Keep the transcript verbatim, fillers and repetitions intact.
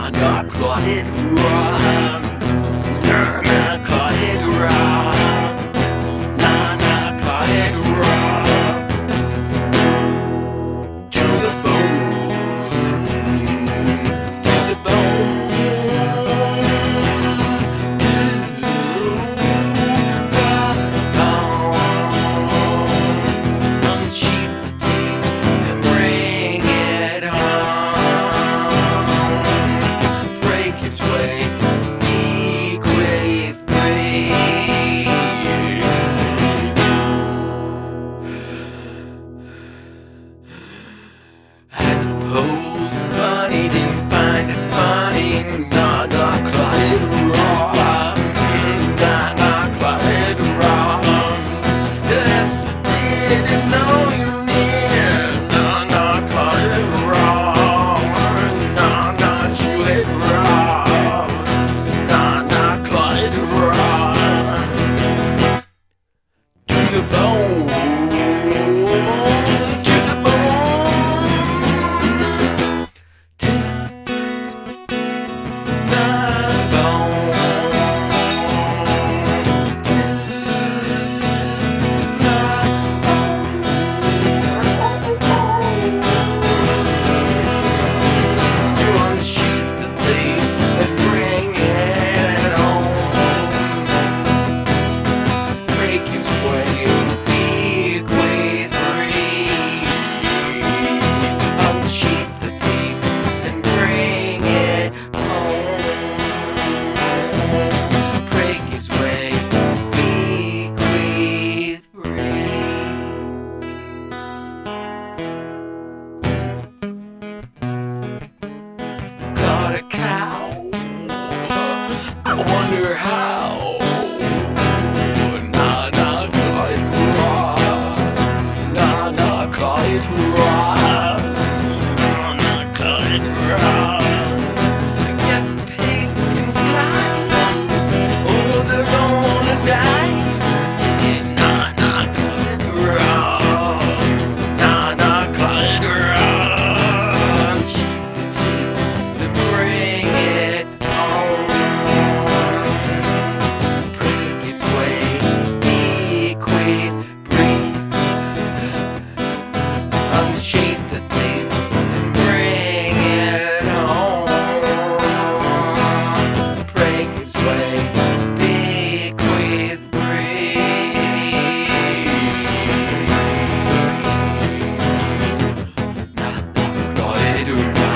got clotted wrong. Nah, nah, clotted wrong. Nah, nah, clotted wrong. To the bone, to the bone. Funny, didn't find it funny. Nah, nah, clotted wrong. Nah, nah, clotted wrong. Yes, I didn't know you near. Nah, nah, clotted wrong. Nah, nah, chewed wrong. Nah, nah, clotted wrong. To the bone. A cow. I wonder how. Nah, nah, call it raw. Nah, nah, call it raw. Nah, nah, call it raw. I guess pigs can fly. Oh, they're gonna die. Yeah, nah, nah, call it raw. Nah, nah, call it raw. Bring it home. Break its way, bequeath, breathe. Unshape the teeth and bring it home. Break its way, bequeath, breathe. Nah, nah, call it